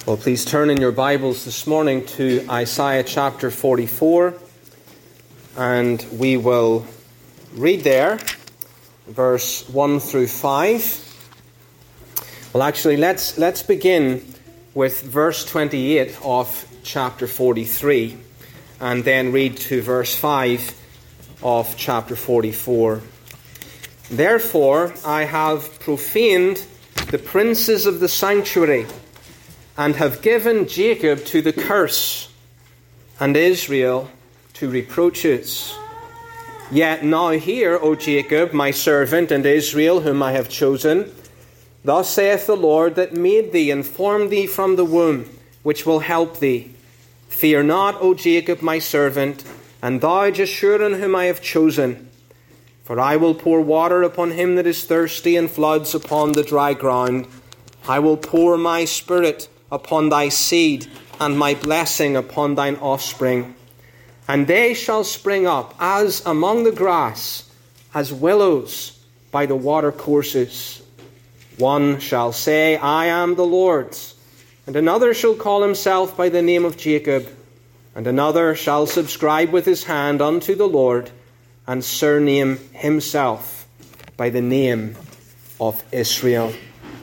Well, please turn in your Bibles this morning to Isaiah chapter 44, and we will read there, verse 1 through 5. Well, actually, let's begin with verse 28 of chapter 43, and then read to verse 5 of chapter 44. Therefore, I have profaned the princes of the sanctuary, and have given Jacob to the curse, and Israel to reproaches. Yet now hear, O Jacob, my servant, and Israel, whom I have chosen. Thus saith the Lord that made thee, and formed thee from the womb, which will help thee. Fear not, O Jacob, my servant, and thou Jeshurun, whom I have chosen. For I will pour water upon him that is thirsty, and floods upon the dry ground. I will pour my spirit upon thy seed, and my blessing upon thine offspring. And they shall spring up as among the grass, as willows by the watercourses. One shall say, I am the Lord's, and another shall call himself by the name of Jacob, and another shall subscribe with his hand unto the Lord, and surname himself by the name of Israel.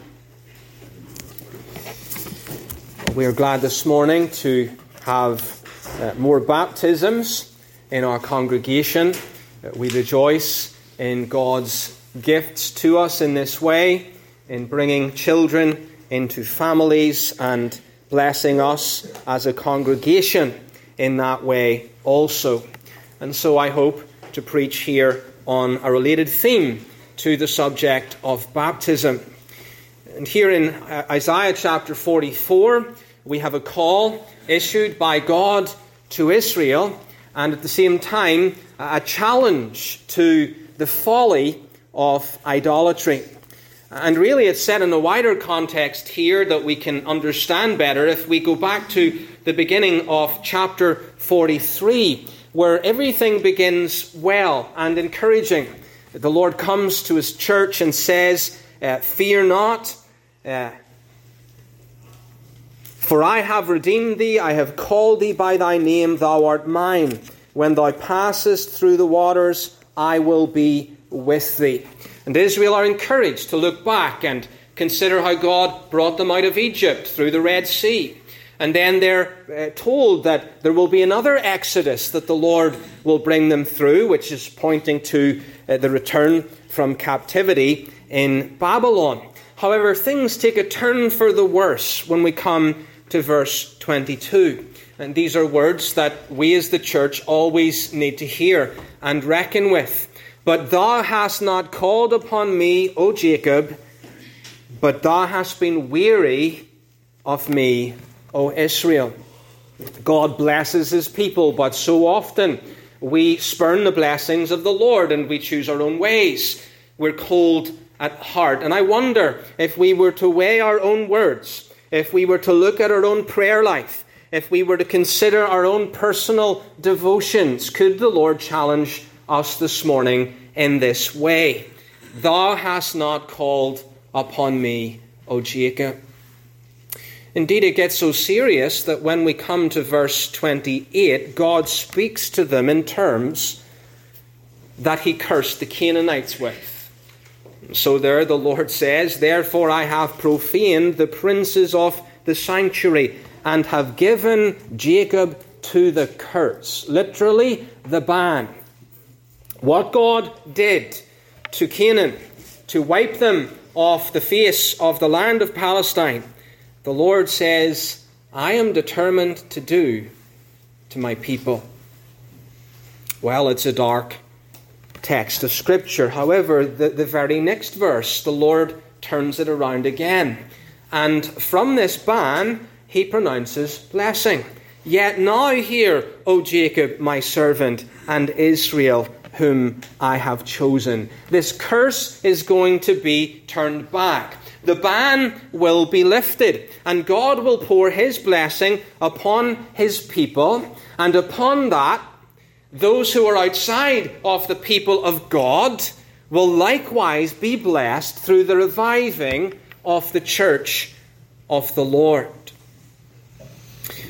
We are glad this morning to have more baptisms in our congregation. We rejoice in God's gifts to us in this way, in bringing children into families and blessing us as a congregation in that way also. And so I hope to preach here on a related theme to the subject of baptism. And here in Isaiah chapter 44, we have a call issued by God to Israel, and at the same time, a challenge to the folly of idolatry. And really, it's set in a wider context here that we can understand better if we go back to the beginning of chapter 43, where everything begins well and encouraging. The Lord comes to his church and says, fear not, for I have redeemed thee, I have called thee by thy name, thou art mine. When thou passest through the waters, I will be with thee. And Israel are encouraged to look back and consider how God brought them out of Egypt through the Red Sea. And then they're told that there will be another exodus that the Lord will bring them through, which is pointing to the return from captivity in Babylon. However, things take a turn for the worse when we come to verse 22. And these are words that we as the church always need to hear and reckon with. But thou hast not called upon me, O Jacob, but thou hast been weary of me, O Israel. God blesses his people, but so often we spurn the blessings of the Lord and we choose our own ways. We're cold at heart. And I wonder if we were to weigh our own words, if we were to look at our own prayer life, if we were to consider our own personal devotions, could the Lord challenge us this morning in this way? Thou hast not called upon me, O Jacob. Indeed, it gets so serious that when we come to verse 28, God speaks to them in terms that he cursed the Canaanites with. So there the Lord says, therefore I have profaned the princes of the sanctuary, and have given Jacob to the curse. Literally, the ban. What God did to Canaan, to wipe them off the face of the land of Palestine, the Lord says, I am determined to do to my people. Well, it's a dark text of Scripture. However, the very next verse, the Lord turns it around again. And from this ban, he pronounces blessing. Yet now hear, O Jacob, my servant, and Israel, whom I have chosen. This curse is going to be turned back. The ban will be lifted, and God will pour his blessing upon his people, and upon that, those who are outside of the people of God will likewise be blessed through the reviving of the church of the Lord.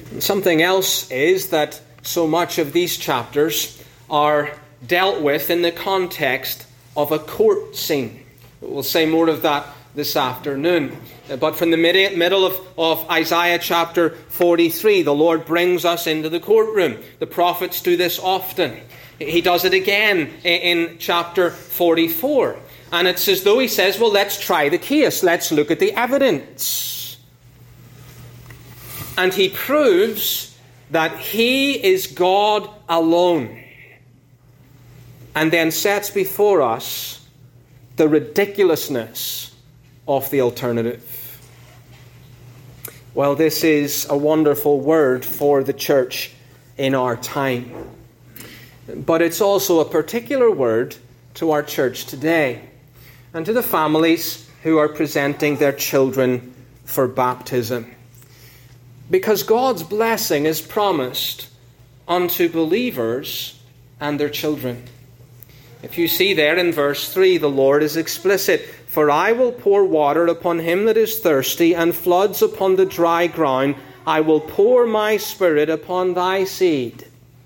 Something else is that so much of these chapters are dealt with in the context of a court scene. We'll say more of that this afternoon. But from the middle of Isaiah chapter 43, the Lord brings us into the courtroom. The prophets do this often. He does it again in chapter 44. And it's as though he says, well, let's try the case. Let's look at the evidence. And he proves that he is God alone. And then sets before us the ridiculousness of the alternative. Well, this is a wonderful word for the church in our time. But it's also a particular word to our church today and to the families who are presenting their children for baptism. Because God's blessing is promised unto believers and their children. If you see there in verse 3, the Lord is explicit. For I will pour water upon him that is thirsty, and floods upon the dry ground. I will pour my Spirit upon thy seed,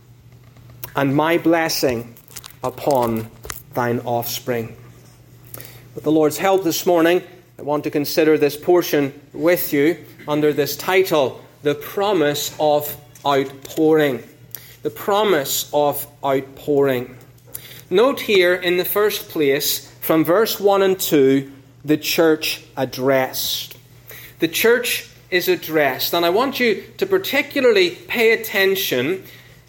and my blessing upon thine offspring. With the Lord's help this morning, I want to consider this portion with you under this title, The Promise of Outpouring. The Promise of Outpouring. Note here in the first place, from verse 1 and 2, the church addressed. The church is addressed. And I want you to particularly pay attention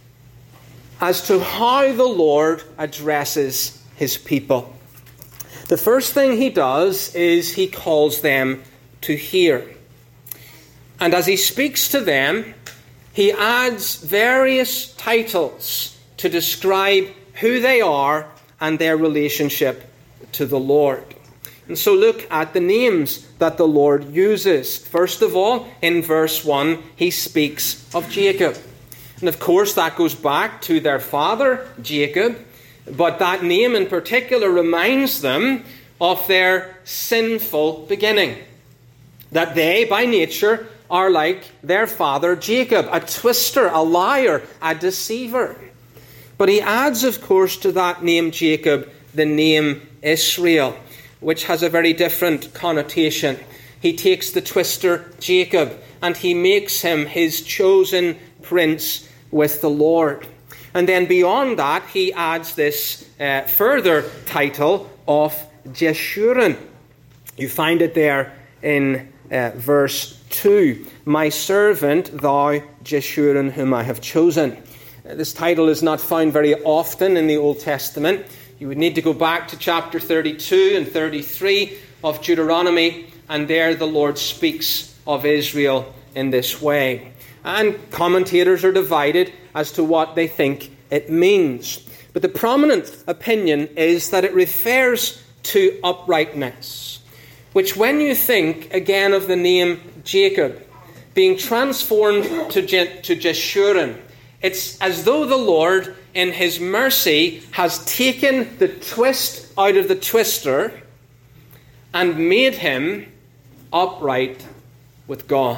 as to how the Lord addresses his people. The first thing he does is he calls them to hear. And as he speaks to them, he adds various titles to describe who they are and their relationship to the Lord. And so look at the names that the Lord uses. First of all, in verse 1, he speaks of Jacob. And of course, that goes back to their father, Jacob. But that name in particular reminds them of their sinful beginning. That they, by nature, are like their father Jacob, a twister, a liar, a deceiver. But he adds, of course, to that name Jacob, the name Israel, which has a very different connotation. He takes the twister Jacob and he makes him his chosen prince with the Lord. And then beyond that, he adds this further title of Jeshurun. You find it there in verse 2. My servant, thou Jeshurun, whom I have chosen. This title is not found very often in the Old Testament. You would need to go back to chapter 32 and 33 of Deuteronomy, and there the Lord speaks of Israel in this way. And commentators are divided as to what they think it means. But the prominent opinion is that it refers to uprightness, which when you think again of the name Jacob being transformed to Jeshurun, it's as though the Lord, in his mercy, has taken the twist out of the twister and made him upright with God.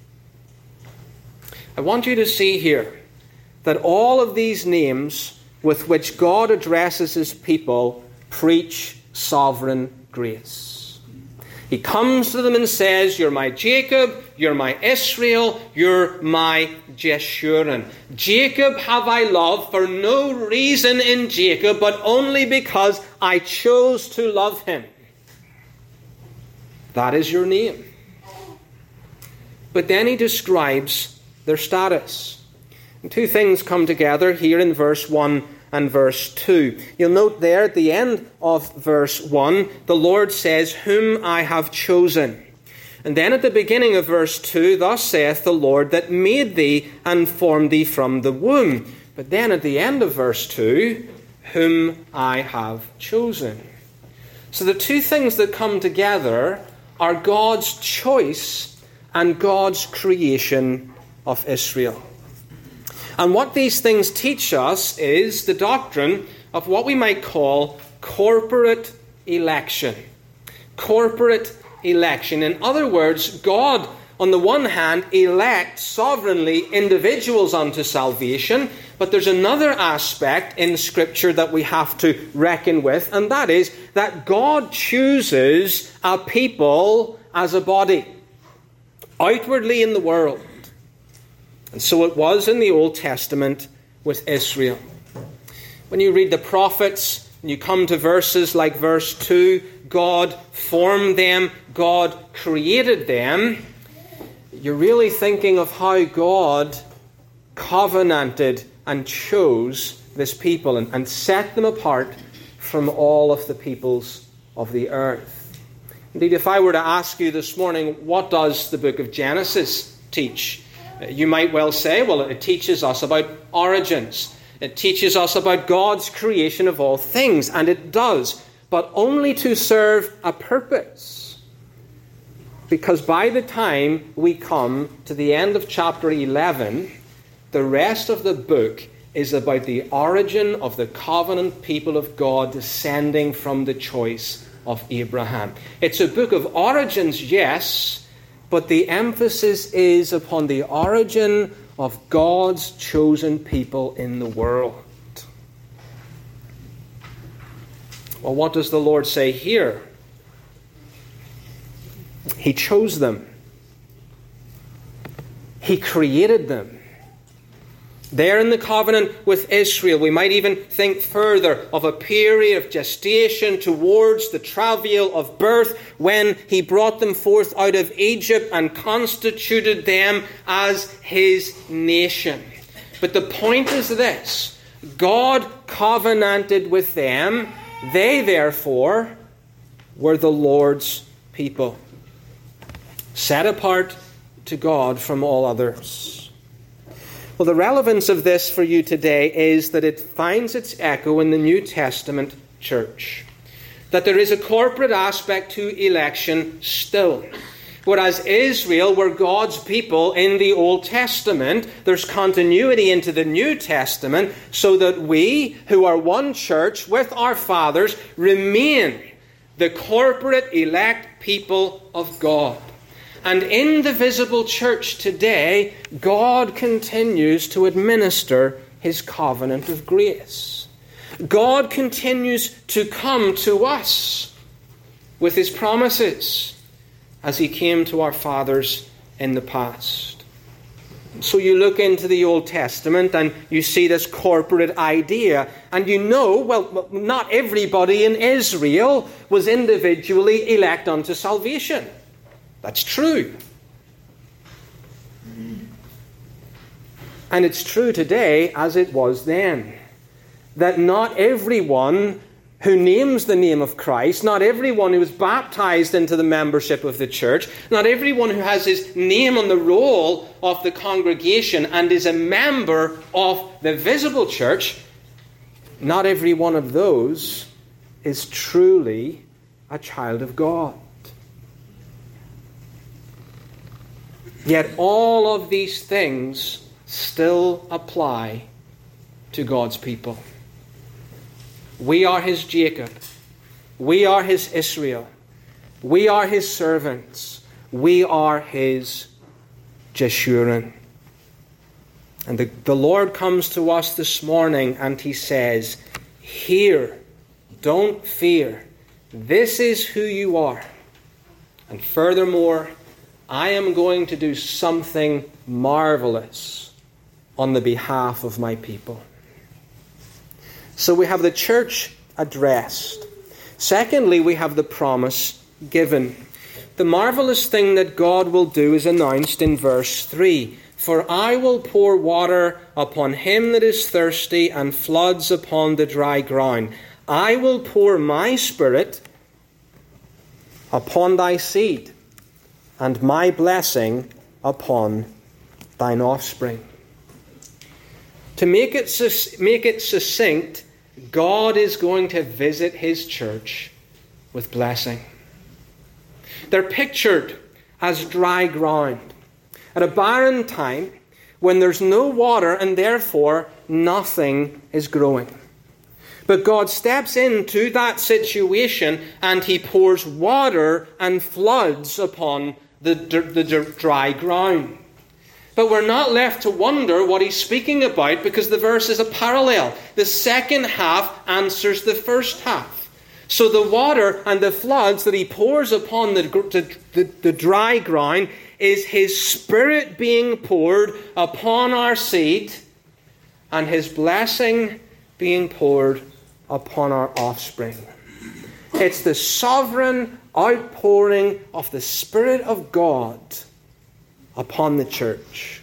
I want you to see here that all of these names with which God addresses his people preach sovereign grace. He comes to them and says, you're my Jacob, you're my Israel, you're my Jeshurun. Jacob have I loved for no reason in Jacob, but only because I chose to love him. That is your name. But then he describes their status. And two things come together here in verse 1 and verse 2. You'll note there at the end of verse 1, the Lord says, whom I have chosen. And then at the beginning of verse 2, thus saith the Lord that made thee and formed thee from the womb. But then at the end of verse 2, whom I have chosen. So the two things that come together are God's choice and God's creation of Israel. And what these things teach us is the doctrine of what we might call corporate election. Corporate election. In other words, God on the one hand, elect sovereignly individuals unto salvation, but there's another aspect in Scripture that we have to reckon with, and that is that God chooses a people as a body, outwardly in the world. And so it was in the Old Testament with Israel. When you read the prophets, and you come to verses like verse 2, God formed them, God created them, you're really thinking of how God covenanted and chose this people and set them apart from all of the peoples of the earth. Indeed, if I were to ask you this morning, what does the book of Genesis teach? You might well say, well, it teaches us about origins. It teaches us about God's creation of all things, and it does, but only to serve a purpose. Because by the time we come to the end of chapter 11, the rest of the book is about the origin of the covenant people of God descending from the choice of Abraham. It's a book of origins, yes, but the emphasis is upon the origin of God's chosen people in the world. Well, what does the Lord say here? He chose them. He created them. There in the covenant with Israel, we might even think further of a period of gestation towards the travail of birth when he brought them forth out of Egypt and constituted them as his nation. But the point is this: God covenanted with them. They, therefore, were the Lord's people, set apart to God from all others. Well, the relevance of this for you today is that it finds its echo in the New Testament church. That there is a corporate aspect to election still. Whereas Israel were God's people in the Old Testament, there's continuity into the New Testament so that we, who are one church with our fathers, remain the corporate elect people of God. And in the visible church today, God continues to administer his covenant of grace. God continues to come to us with his promises as he came to our fathers in the past. So you look into the Old Testament and you see this corporate idea, and you know, well, not everybody in Israel was individually elect unto salvation. That's true. And it's true today as it was then. That not everyone who names the name of Christ, not everyone who is baptized into the membership of the church, not everyone who has his name on the roll of the congregation and is a member of the visible church, not every one of those is truly a child of God. Yet all of these things still apply to God's people. We are his Jacob. We are his Israel. We are his servants. We are his Jeshurun. And the Lord comes to us this morning and he says, "Hear, don't fear. This is who you are. And furthermore, I am going to do something marvelous on the behalf of my people." So we have the church addressed. Secondly, we have the promise given. The marvelous thing that God will do is announced in verse 3. "For I will pour water upon him that is thirsty, and floods upon the dry ground. I will pour my Spirit upon thy seed, and my blessing upon thine offspring." To make it succinct, God is going to visit his church with blessing. They're pictured as dry ground at a barren time when there's no water and therefore nothing is growing. But God steps into that situation and he pours water and floods upon the dry ground. But we're not left to wonder what he's speaking about, because the verse is a parallel. The second half answers the first half. So the water and the floods that he pours upon the dry ground is his Spirit being poured upon our seed, and his blessing being poured upon our offspring. It's the sovereign outpouring of the Spirit of God upon the church.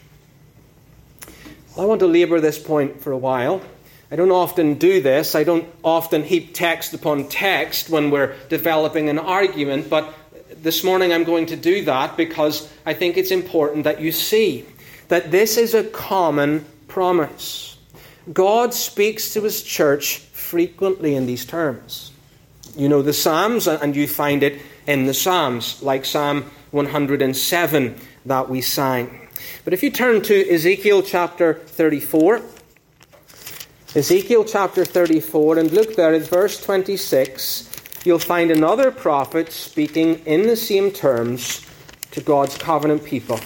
I want to labour this point for a while. I don't often do this. I don't often heap text upon text when we're developing an argument, but this morning I'm going to do that because I think it's important that you see that this is a common promise. God speaks to his church frequently in these terms. You know the Psalms, and you find it in the Psalms, like Psalm 107 that we sang. But if you turn to Ezekiel chapter 34, Ezekiel chapter 34, and look there at verse 26, you'll find another prophet speaking in the same terms to God's covenant people.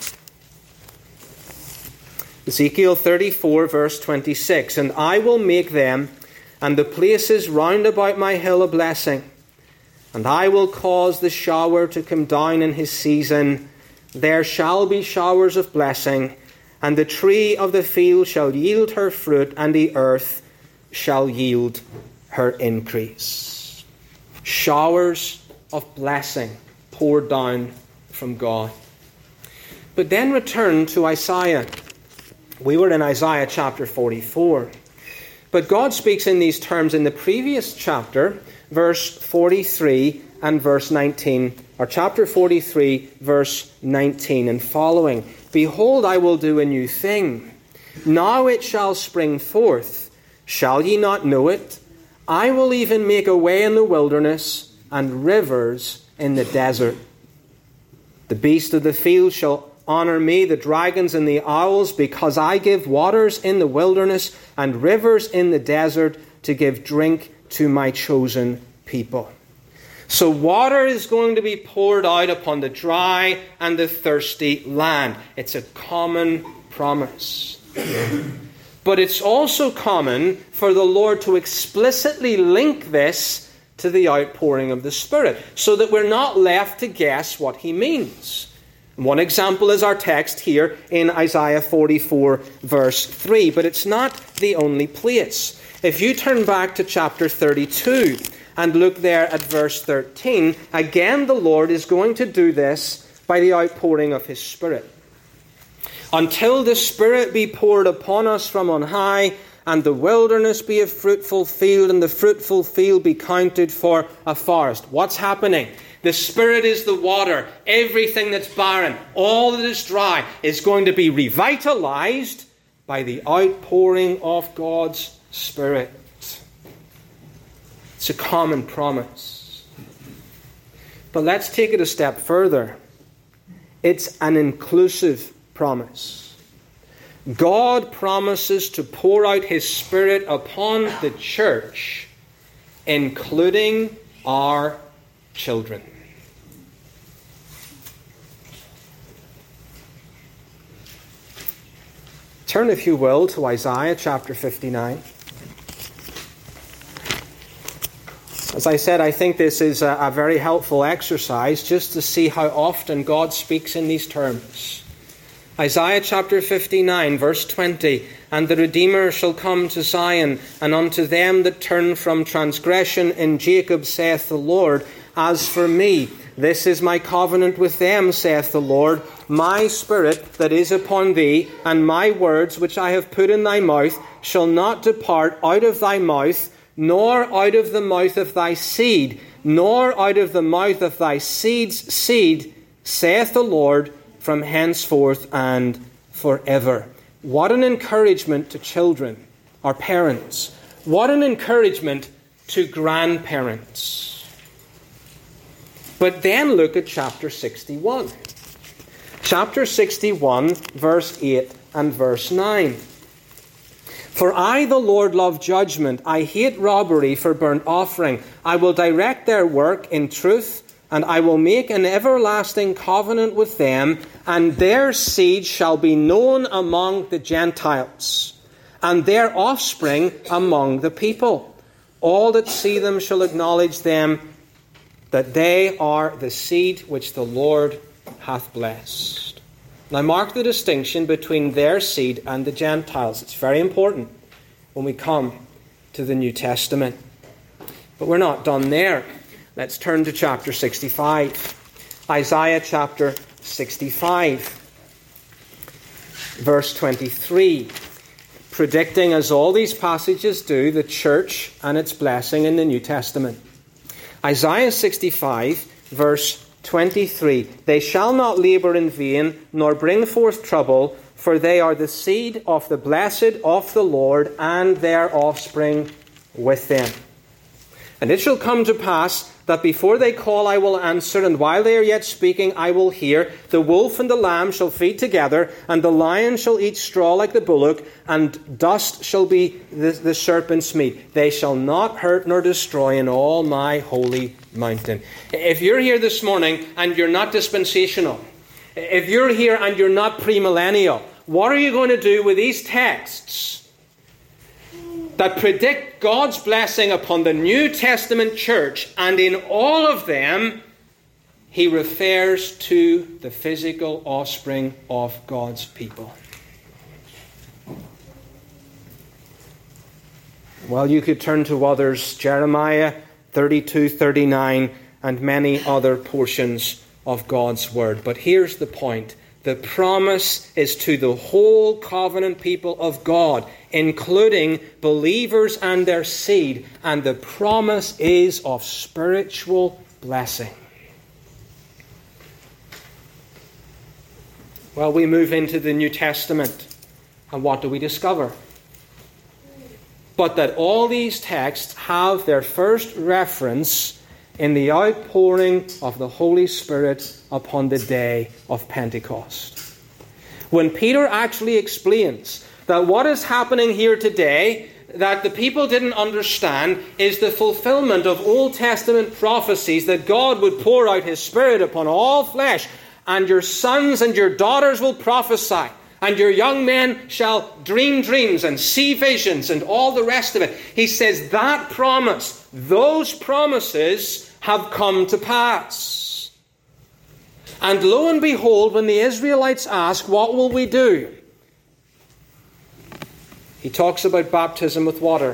Ezekiel 34, verse 26, "And I will make them and the places round about my hill a blessing, and I will cause the shower to come down in his season. There shall be showers of blessing, and the tree of the field shall yield her fruit, and the earth shall yield her increase." Showers of blessing poured down from God. But then return to Isaiah. We were in Isaiah chapter 44. But God speaks in these terms in the previous chapter, verse 43 and verse 19, or chapter 43, verse 19 and following. "Behold, I will do a new thing. Now it shall spring forth. Shall ye not know it? I will even make a way in the wilderness and rivers in the desert. The beasts of the field shall honor me, the dragons and the owls, because I give waters in the wilderness and rivers in the desert to give drink to my chosen people." So water is going to be poured out upon the dry and the thirsty land. It's a common promise. But it's also common for the Lord to explicitly link this to the outpouring of the Spirit, so that we're not left to guess what he means. One example is our text here in Isaiah 44, verse 3, but it's not the only place. If you turn back to chapter 32 and look there at verse 13, again the Lord is going to do this by the outpouring of his Spirit. "Until the Spirit be poured upon us from on high, and the wilderness be a fruitful field, and the fruitful field be counted for a forest." What's happening? The Spirit is the water. Everything that's barren, all that is dry, is going to be revitalized by the outpouring of God's Spirit. It's a common promise. But let's take it a step further. It's an inclusive promise. God promises to pour out his Spirit upon the church, including our children. Turn, if you will, to Isaiah chapter 59. As I said, I think this is a very helpful exercise just to see how often God speaks in these terms. Isaiah chapter 59, verse 20, "And the Redeemer shall come to Zion, and unto them that turn from transgression in Jacob, saith the Lord, As for me, this is my covenant with them, saith the Lord, my Spirit that is upon thee, and my words which I have put in thy mouth shall not depart out of thy mouth, nor out of the mouth of thy seed, nor out of the mouth of thy seed's seed, saith the Lord, from henceforth and forever." What an encouragement to children, or parents. What an encouragement to grandparents. But then look at chapter 61. Chapter 61, verse 8 and verse 9. "For I, the Lord, love judgment. I hate robbery for burnt offering. I will direct their work in truth and I will make an everlasting covenant with them, and their seed shall be known among the Gentiles, and their offspring among the people. All that see them shall acknowledge them, that they are the seed which the Lord hath blessed. Now mark the distinction between their seed and the Gentiles. It's very important when we come to the New Testament. But we're not done there. Let's turn to chapter 65. Isaiah chapter 65, verse 23. Predicting, as all these passages do, the church and its blessing in the New Testament. Isaiah 65, verse 23. They shall not labour in vain, nor bring forth trouble, for they are the seed of the blessed of the Lord, and their offspring with them. And it shall come to pass that before they call I will answer, and while they are yet speaking I will hear. The wolf and the lamb shall feed together, and the lion shall eat straw like the bullock, and dust shall be the serpent's meat. They shall not hurt nor destroy in all my holy mountain. If you're here this morning and you're not dispensational, if you're here and you're not premillennial, what are you going to do with these texts that predict God's blessing upon the New Testament church? And in all of them, he refers to the physical offspring of God's people. Well, you could turn to others, Jeremiah 32, 39, and many other portions of God's word. But here's the point. The promise is to the whole covenant people of God, including believers and their seed, and the promise is of spiritual blessing. Well, we move into the New Testament, and what do we discover? But that all these texts have their first reference in the outpouring of the Holy Spirit upon the day of Pentecost. When Peter actually explains that what is happening here today, that the people didn't understand, is the fulfillment of Old Testament prophecies that God would pour out his Spirit upon all flesh, and your sons and your daughters will prophesy, and your young men shall dream dreams and see visions, and all the rest of it. He says that promise, those promises have come to pass. And lo and behold, when the Israelites ask, what will we do? He talks about baptism with water.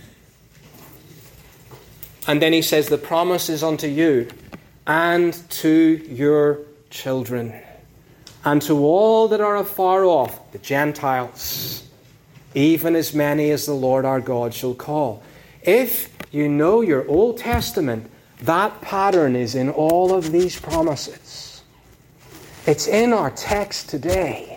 And then he says, the promise is unto you and to your children, and to all that are afar off, the Gentiles, even as many as the Lord our God shall call. If you know your Old Testament, that pattern is in all of these promises. It's in our text today.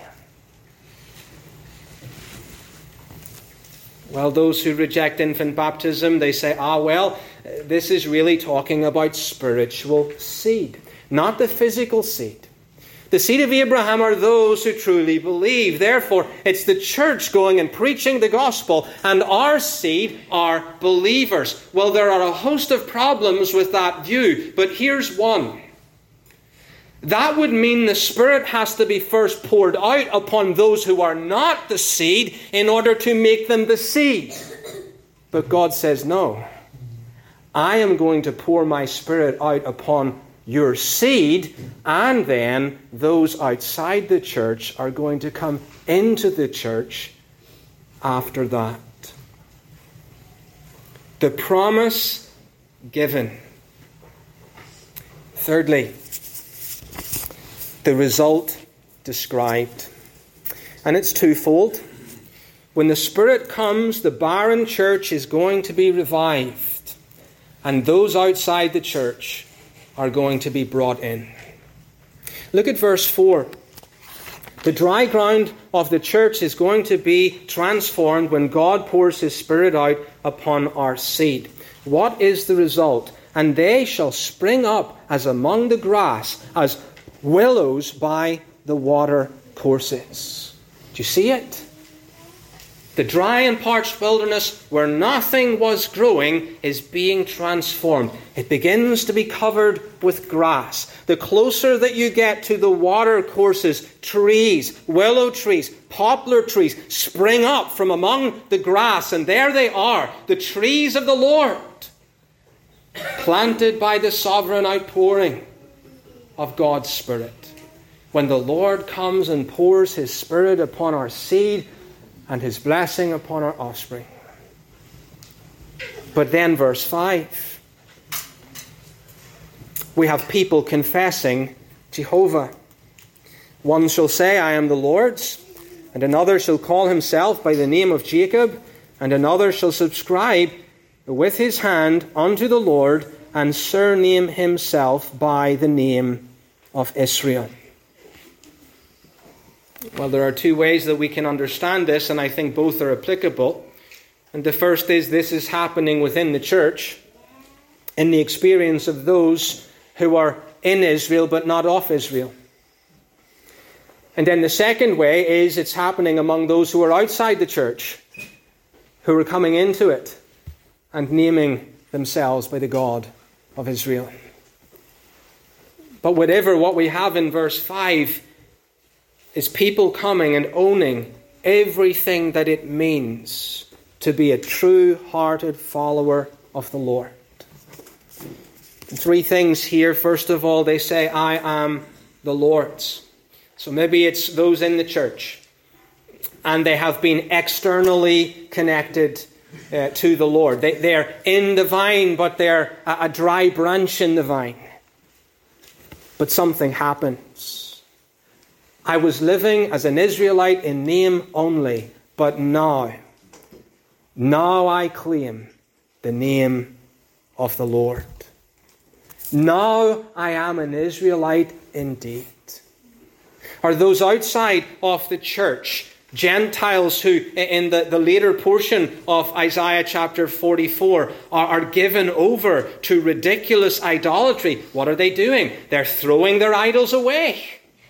Well, those who reject infant baptism, they say, this is really talking about spiritual seed, not the physical seed. The seed of Abraham are those who truly believe. Therefore, it's the church going and preaching the gospel, and our seed are believers. Well, there are a host of problems with that view, but here's one. That would mean the Spirit has to be first poured out upon those who are not the seed in order to make them the seed. But God says, no. I am going to pour my Spirit out upon your seed, and then those outside the church are going to come into the church after that. The promise given. Thirdly, the result described. And it's twofold. When the Spirit comes, the barren church is going to be revived, and those outside the church are going to be brought in. Look at verse 4. The dry ground of the church is going to be transformed when God pours his Spirit out upon our seed. What is the result? And they shall spring up as among the grass, as willows by the water courses. Do you see it? The dry and parched wilderness where nothing was growing is being transformed. It begins to be covered with grass. The closer that you get to the water courses, trees, willow trees, poplar trees spring up from among the grass, and there they are, the trees of the Lord, planted by the sovereign outpouring of God's Spirit. When the Lord comes and pours His Spirit upon our seed and His blessing upon our offspring. But then verse 5. We have people confessing Jehovah. One shall say, I am the Lord's, and another shall call himself by the name of Jacob, and another shall subscribe with his hand unto the Lord, and surname himself by the name of Israel. Well, there are two ways that we can understand this, and I think both are applicable. And the first is this is happening within the church, in the experience of those who are in Israel but not of Israel. And then the second way is it's happening among those who are outside the church, who are coming into it and naming themselves by the God of Israel. But whatever what we have in verse 5 is people coming and owning everything that it means to be a true-hearted follower of the Lord. And three things here. First of all, they say, I am the Lord's. So maybe it's those in the church, and they have been externally connected to the Lord. They're in the vine, but they're a dry branch in the vine. But something happens. I was living as an Israelite in name only, but now I claim the name of the Lord. Now I am an Israelite indeed. Are those outside of the church, Gentiles who, in the later portion of Isaiah chapter 44, are given over to ridiculous idolatry? What are they doing? They're throwing their idols away.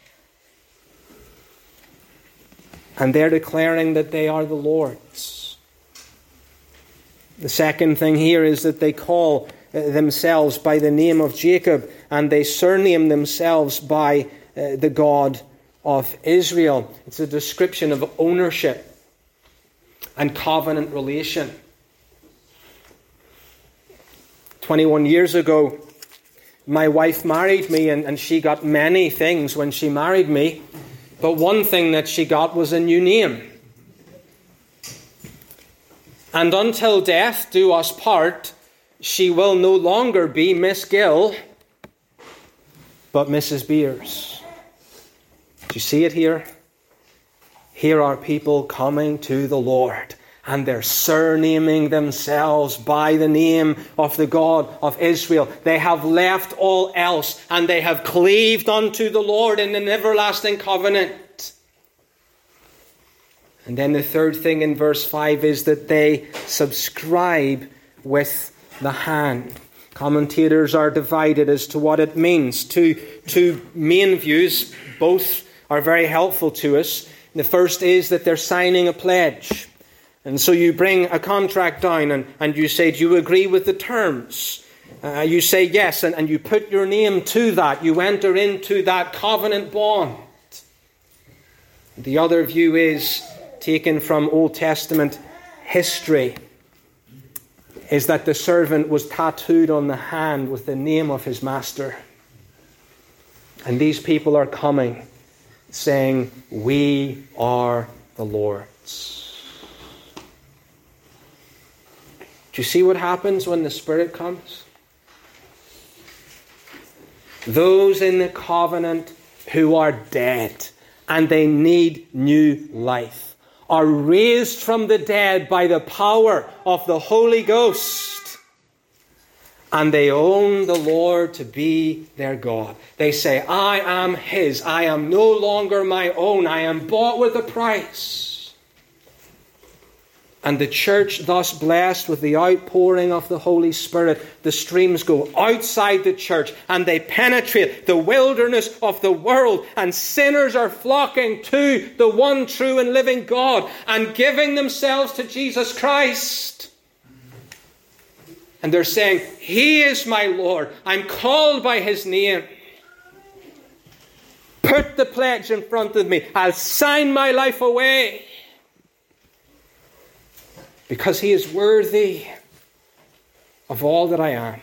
And they're declaring that they are the Lord's. The second thing here is that they call themselves by the name of Jacob, and they surname themselves by the God of Israel. It's a description of ownership and covenant relation. 21 years ago, my wife married me, and she got many things when she married me. But one thing that she got was a new name. And until death do us part, she will no longer be Miss Gill, but Mrs. Beers. Do you see it here? Here are people coming to the Lord, and they're surnaming themselves by the name of the God of Israel. They have left all else, and they have cleaved unto the Lord in an everlasting covenant. And then the third thing in verse 5 is that they subscribe with the hand. Commentators are divided as to what it means. Two main views, both are very helpful to us. The first is that they're signing a pledge. And so you bring a contract down and you say, do you agree with the terms? You say yes, and you put your name to that. You enter into that covenant bond. The other view is taken from Old Testament history, is that the servant was tattooed on the hand with the name of his master. And these people are coming, saying, we are the Lord's. Do you see what happens when the Spirit comes? Those in the covenant who are dead and they need new life are raised from the dead by the power of the Holy Ghost. And they own the Lord to be their God. They say, I am His. I am no longer my own. I am bought with a price. And the church, thus blessed with the outpouring of the Holy Spirit, the streams go outside the church and they penetrate the wilderness of the world, and sinners are flocking to the one true and living God and giving themselves to Jesus Christ. And they're saying, He is my Lord. I'm called by His name. Put the pledge in front of me. I'll sign my life away. Because He is worthy of all that I am.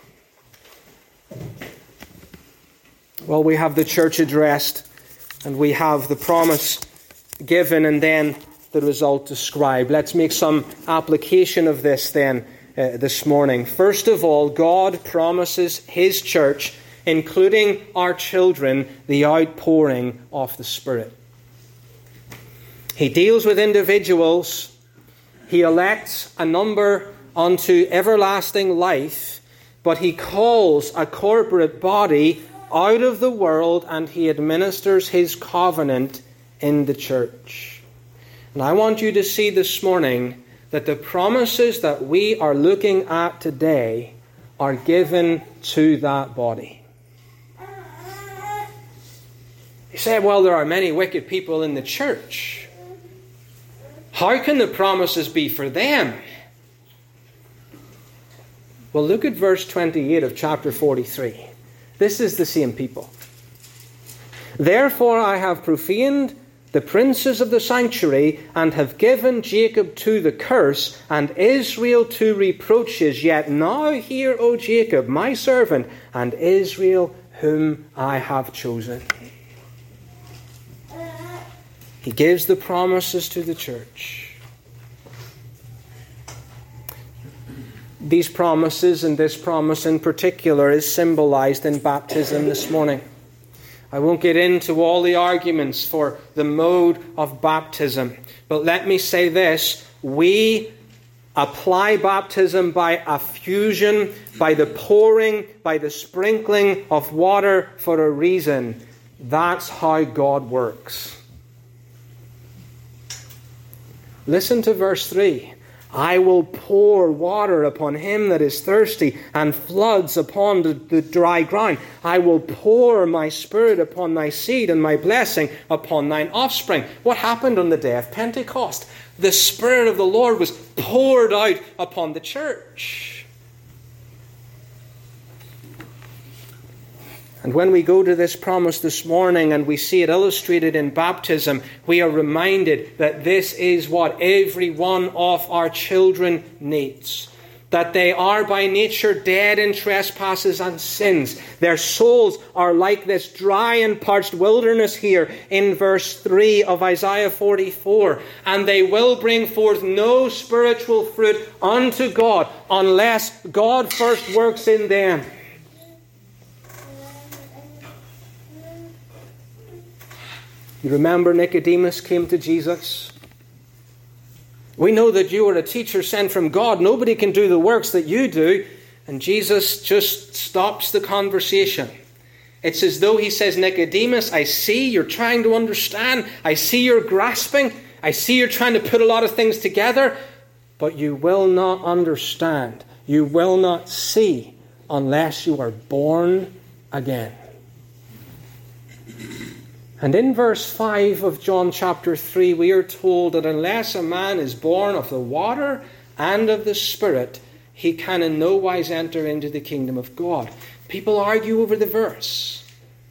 Well, we have the church addressed, and we have the promise given, and then the result described. Let's make some application of this then this morning. First of all, God promises His church, including our children, the outpouring of the Spirit. He deals with individuals. He elects a number unto everlasting life, but He calls a corporate body out of the world, and He administers His covenant in the church. And I want you to see this morning that the promises that we are looking at today are given to that body. You say, well, there are many wicked people in the church. How can the promises be for them? Well, look at verse 28 of chapter 43. This is the same people. Therefore I have profaned the princes of the sanctuary, and have given Jacob to the curse, and Israel to reproaches. Yet now hear, O Jacob, my servant, and Israel, whom I have chosen. He gives the promises to the church. These promises, and this promise in particular, is symbolized in baptism this morning. I won't get into all the arguments for the mode of baptism, but let me say this. We apply baptism by affusion, by the pouring, by the sprinkling of water for a reason. That's how God works. Listen to verse 3. I will pour water upon him that is thirsty, and floods upon the dry ground. I will pour my Spirit upon thy seed, and my blessing upon thine offspring. What happened on the day of Pentecost? The Spirit of the Lord was poured out upon the church. And when we go to this promise this morning and we see it illustrated in baptism, we are reminded that this is what every one of our children needs. That they are by nature dead in trespasses and sins. Their souls are like this dry and parched wilderness here in verse 3 of Isaiah 44. And they will bring forth no spiritual fruit unto God unless God first works in them. You remember Nicodemus came to Jesus? We know that you are a teacher sent from God. Nobody can do the works that you do. And Jesus just stops the conversation. It's as though he says, Nicodemus, I see you're trying to understand. I see you're grasping. I see you're trying to put a lot of things together. But you will not understand. You will not see unless you are born again. And in verse 5 of John chapter 3, we are told that unless a man is born of the water and of the Spirit, he can in no wise enter into the kingdom of God. People argue over the verse.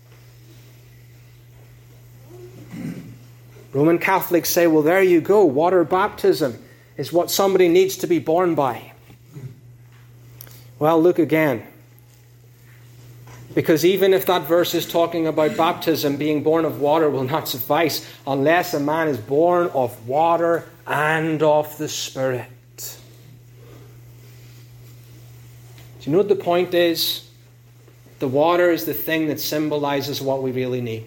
Roman Catholics say, well, there you go. Water baptism is what somebody needs to be born by. Well, look again. Because even if that verse is talking about baptism, being born of water will not suffice unless a man is born of water and of the Spirit. Do you know what the point is? The water is the thing that symbolizes what we really need.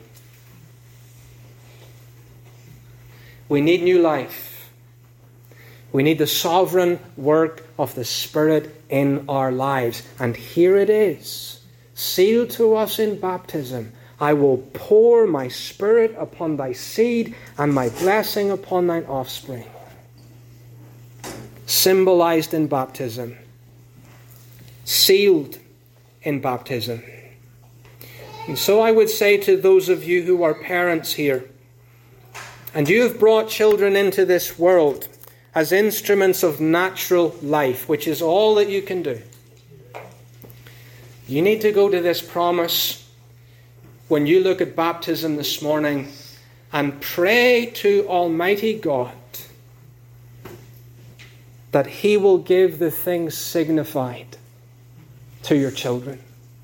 We need new life. We need the sovereign work of the Spirit in our lives. And here it is. Sealed to us in baptism, I will pour my Spirit upon thy seed and my blessing upon thine offspring. symbolized in baptism, sealed in baptism. And so I would say to those of you who are parents here, and you have brought children into this world as instruments of natural life, which is all that you can do, you need to go to this promise when you look at baptism this morning and pray to Almighty God that He will give the things signified to your children.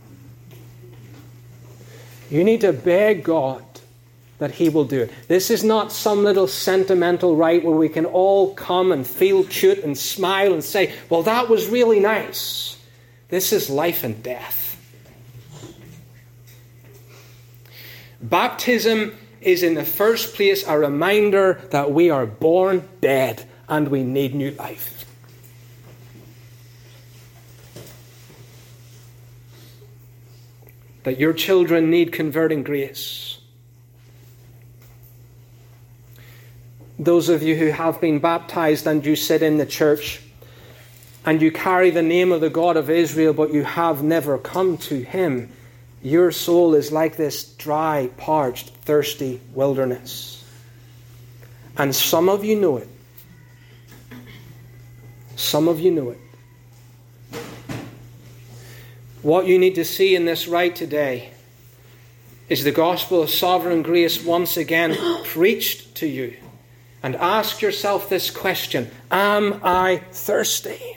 You need to beg God that He will do it. This is not some little sentimental rite where we can all come and feel cute and smile and say, well, that was really nice. This is life and death. Baptism is in the first place a reminder that we are born dead and we need new life. That your children need converting grace. Those of you who have been baptized and you sit in the church and you carry the name of the God of Israel, but you have never come to Him, your soul is like this dry, parched, thirsty wilderness. And some of you know it. Some of you know it. What you need to see in this rite today is the gospel of sovereign grace once again preached to you. And ask yourself this question: am I thirsty?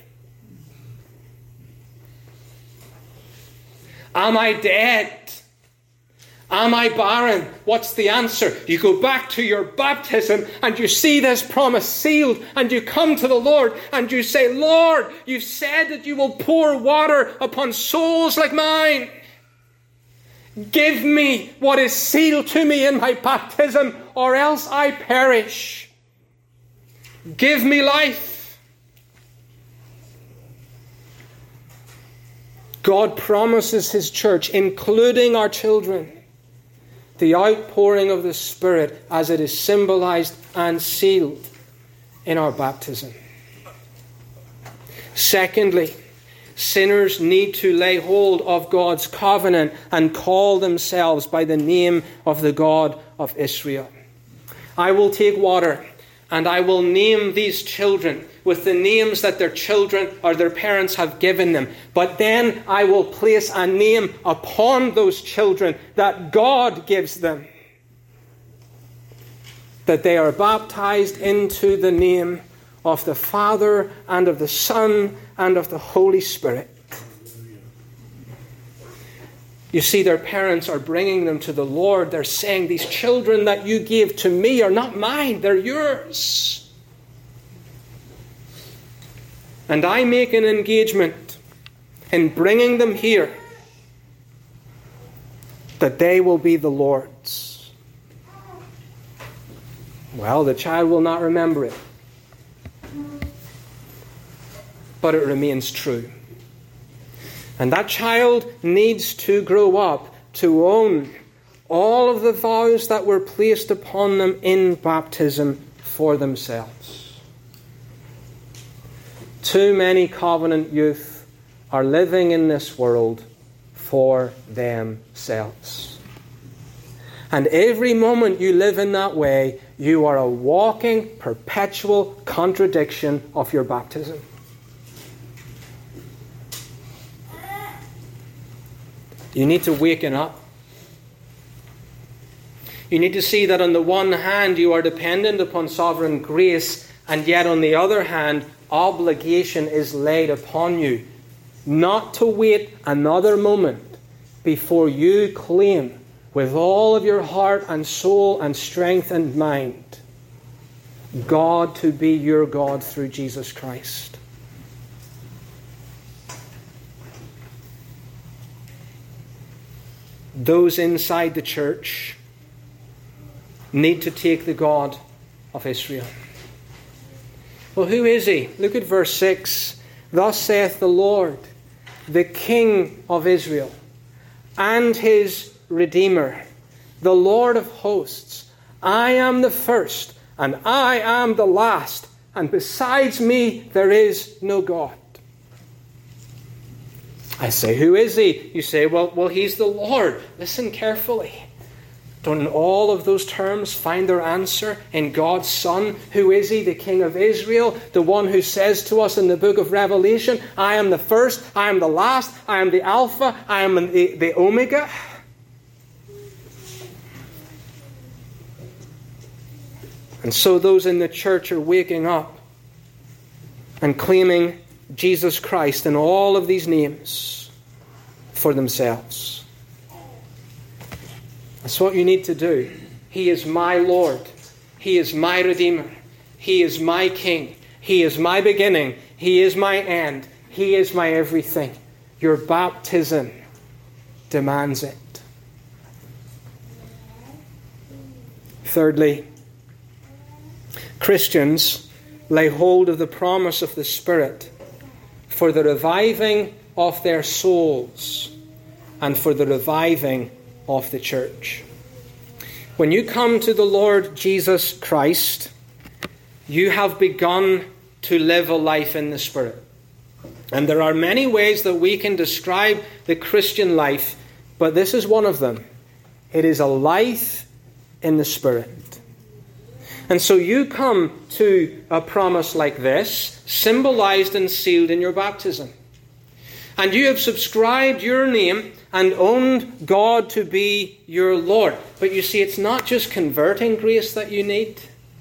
Am I dead? Am I barren? What's the answer? You go back to your baptism and you see this promise sealed and you come to the Lord and you say, Lord, you've said that you will pour water upon souls like mine. Give me what is sealed to me in my baptism, or else I perish. Give me life. God promises His church, including our children, the outpouring of the Spirit as it is symbolized and sealed in our baptism. Secondly, sinners need to lay hold of God's covenant and call themselves by the name of the God of Israel. I will take water and I will name these children with the names that their children or their parents have given them. But then I will place a name upon those children that God gives them. That they are baptized into the name of the Father and of the Son and of the Holy Spirit. You see, their parents are bringing them to the Lord. They're saying, these children that you gave to me are not mine, they're yours. And I make an engagement in bringing them here that they will be the Lord's. Well, the child will not remember it, but it remains true. And that child needs to grow up to own all of the vows that were placed upon them in baptism for themselves. Too many covenant youth are living in this world for themselves. And every moment you live in that way, you are a walking, perpetual contradiction of your baptism. You need to waken up. You need to see that on the one hand you are dependent upon sovereign grace, and yet on the other hand obligation is laid upon you not to wait another moment before you claim with all of your heart and soul and strength and mind God to be your God through Jesus Christ. Those inside the church need to take the God of Israel. Well, who is He? Look at verse 6. Thus saith the Lord, the King of Israel, and His Redeemer, the Lord of hosts. I am the first, and I am the last, and besides me there is no God. I say, who is he? You say, well, he's the Lord. Listen carefully. Don't all of those terms find their answer in God's Son? Who is he? The King of Israel, the one who says to us in the book of Revelation, I am the first, I am the last, I am the Alpha, I am the Omega. And so those in the church are waking up and claiming Jesus Christ and all of these names for themselves. That's what you need to do. He is my Lord. He is my Redeemer. He is my King. He is my beginning. He is my end. He is my everything. Your baptism demands it. Thirdly, Christians lay hold of the promise of the Spirit for the reviving of their souls and for the reviving of the church. When you come to the Lord Jesus Christ, you have begun to live a life in the Spirit. And there are many ways that we can describe the Christian life, but this is one of them. It is a life in the Spirit. And so you come to a promise like this, symbolized and sealed in your baptism. And you have subscribed your name and owned God to be your Lord. But you see, it's not just converting grace that you need.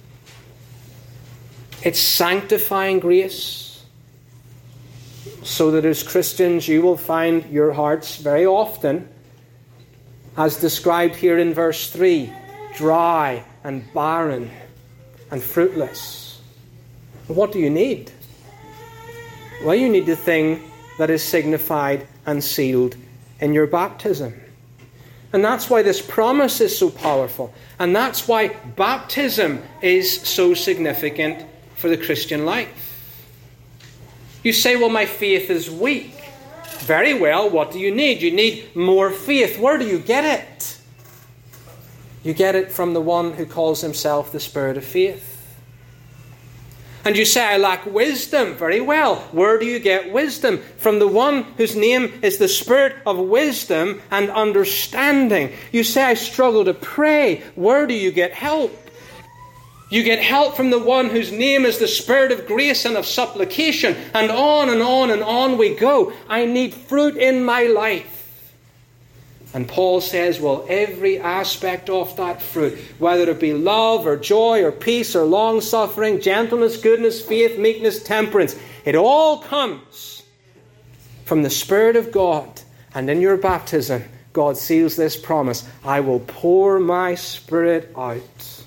It's sanctifying grace. So that as Christians you will find your hearts very often, as described here in verse 3, dry and barren and fruitless. What do you need? Well, you need the thing that is signified and sealed in your baptism. And that's why this promise is so powerful. And that's why baptism is so significant for the Christian life. You say, well, my faith is weak. Very well, what do you need? You need more faith. Where do you get it? You get it from the one who calls himself the Spirit of faith. And you say, I lack wisdom. Very well. Where do you get wisdom? From the one whose name is the Spirit of wisdom and understanding. You say, I struggle to pray. Where do you get help? You get help from the one whose name is the Spirit of grace and of supplication. And on and on and on we go. I need fruit in my life. And Paul says, well, every aspect of that fruit, whether it be love or joy or peace or long-suffering, gentleness, goodness, faith, meekness, temperance, it all comes from the Spirit of God. And in your baptism, God seals this promise. I will pour my Spirit out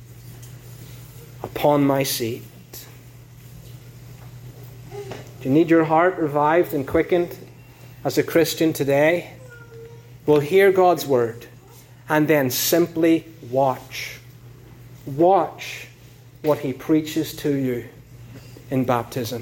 upon my seed. Do you need your heart revived and quickened as a Christian today? Well, hear God's word and then simply watch. Watch what he preaches to you in baptism.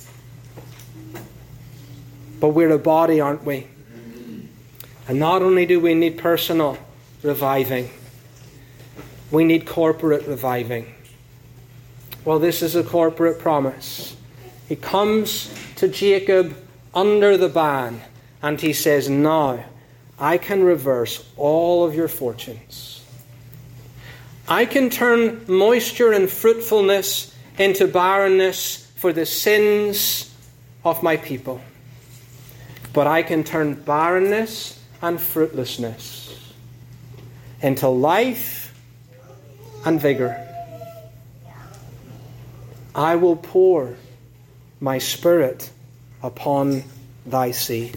But we're a body, aren't we? And not only do we need personal reviving, we need corporate reviving. Well, this is a corporate promise. He comes to Jacob under the ban and he says, now I can reverse all of your fortunes. I can turn moisture and fruitfulness into barrenness for the sins of my people. But I can turn barrenness and fruitlessness into life and vigor. I will pour my Spirit upon thy seed.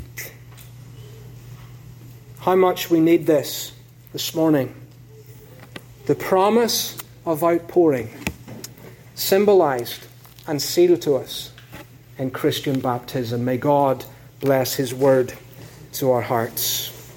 How much we need this morning. The promise of outpouring, symbolized and sealed to us in Christian baptism. May God bless his word to our hearts.